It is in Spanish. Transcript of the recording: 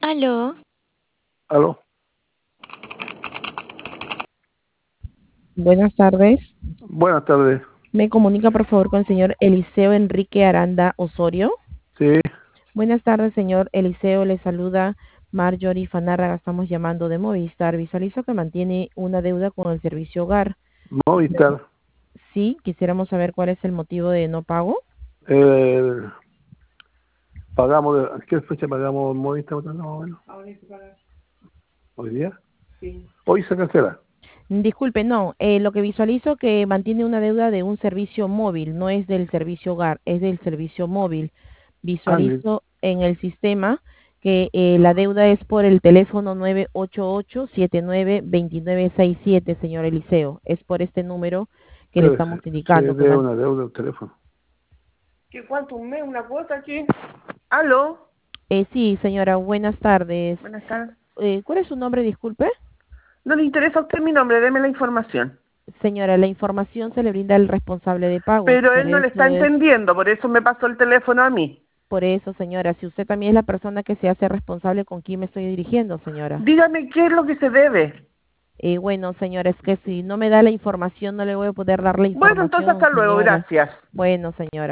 Aló, Aló, Buenas tardes. buenas tardes. Me comunica por favor con el señor Eliseo Enrique Aranda Osorio. Sí, Buenas tardes, señor Eliseo. Le saluda Marjorie Fanárraga. Estamos llamando de Movistar. Visualizo que mantiene una deuda con el servicio hogar. Movistar. Sí, quisiéramos saber cuál es el motivo de no pago. Eh, pagamos, ¿qué fecha pagamos Movistar? Más o menos? ¿Hoy día? Hoy se cancela. Disculpe, no. Lo que visualizo que mantiene una deuda de un servicio móvil, no es del servicio hogar, es del servicio móvil. Ah, Visualizo en el sistema que la deuda es por el teléfono 988-792967, señor Eliseo. Es por este número que le pero estamos se indicando. debe una deuda del teléfono. ¿Qué cuánto? ¿Un mes? ¿Una cuota aquí? ¿Aló? Sí, señora, buenas tardes. Buenas tardes. ¿Cuál es su nombre, disculpe? ¿No le interesa a usted mi nombre? Deme la información. Señora, la información se le brinda al responsable de pagos, Pero por él no le eso está es. entendiendo, por eso me pasó el teléfono a mí. Por eso, señora, si usted también es la persona que se hace responsable, ¿con quién me estoy dirigiendo, señora? Dígame qué es lo que se debe. Bueno, señora, es que si no me da la información, no le voy a poder dar la Bueno, entonces información, hasta luego, señora. gracias. Bueno, señora.